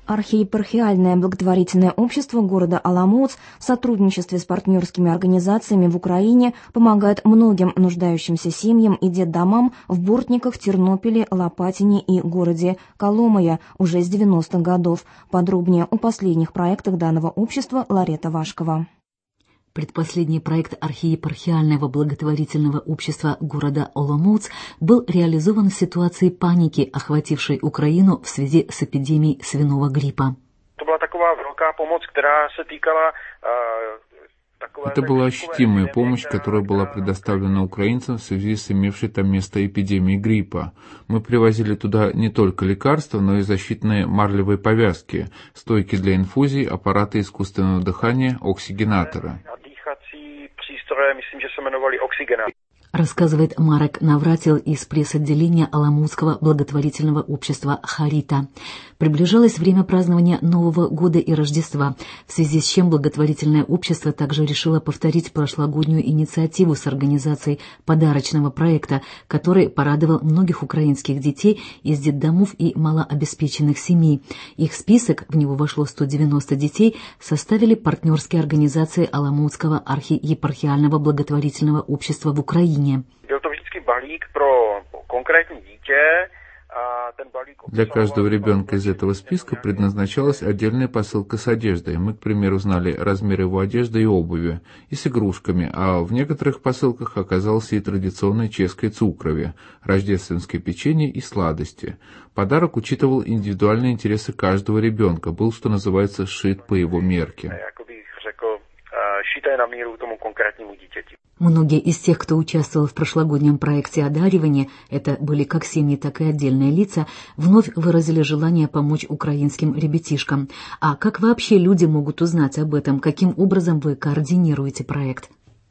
Архиепархиальное благотворительное общество города Оломouц в сотрудничестве с партнерскими организациями в Украине помогает многим нуждающимся семьям и детдомам в Бортниках, Тернополе, Лопатине и городе Коломая уже с 90-х годов. Подробнее о последних проектах данного общества Ларета Вашкова. Предпоследний проект архиепархиального благотворительного общества города Оломouц был реализован в ситуации паники, охватившей Украину в связи с эпидемией свиного гриппа. Это была ощутимая помощь, которая была предоставлена украинцам в связи с имевшей там место эпидемией гриппа. Мы привозили туда не только лекарства, но и защитные марлевые повязки, стойки для инфузий, аппараты искусственного дыхания, оксигенаторы. Рассказывает Марек Навратил из пресс-отделения Оломouцкого благотворительного общества «Харита». Приближалось время празднования Нового года и Рождества, в связи с чем благотворительное общество также решило повторить прошлогоднюю инициативу с организацией подарочного проекта, который порадовал многих украинских детей из детдомов и малообеспеченных семей. Их список, в него вошло 190 детей, составили партнерские организации Оломouцкого архиепархиального благотворительного общества в Украине. Для каждого ребенка из этого списка предназначалась отдельная посылка с одеждой. Мы, к примеру, знали размер его одежды и обуви, и с игрушками, а в некоторых посылках оказалось и традиционное чешское цукрове, рождественское печенье и сладости. Подарок учитывал индивидуальные интересы каждого ребенка, был, что называется, сшит по его мерке. Многие из тех, кто участвовал в прошлогоднем проекте одаривания, это были как семьи, так и отдельные лица, вновь выразили желание помочь украинским ребятишкам. А как вообще люди могут узнать об этом? Каким образом вы координируете проект?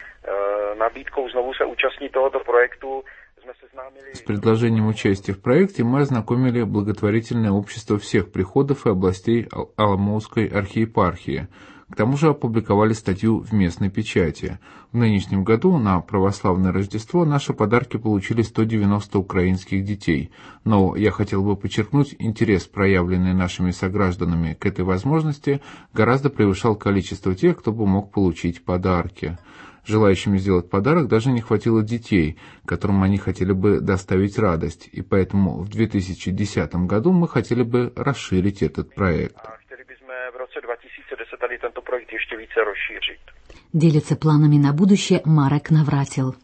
С предложением участия в проекте мы ознакомили благотворительное общество всех приходов и областей Оломouцкой архиепархии. К тому же опубликовали статью в местной печати. В нынешнем году на православное Рождество наши подарки получили 190 украинских детей. Но я хотел бы подчеркнуть, интерес, проявленный нашими согражданами к этой возможности, гораздо превышал количество тех, кто бы мог получить подарки. Желающим сделать подарок даже не хватило детей, которым они хотели бы доставить радость, и поэтому в 2010 году мы хотели бы расширить этот проект. Делится планами на будущее Марек Навратил.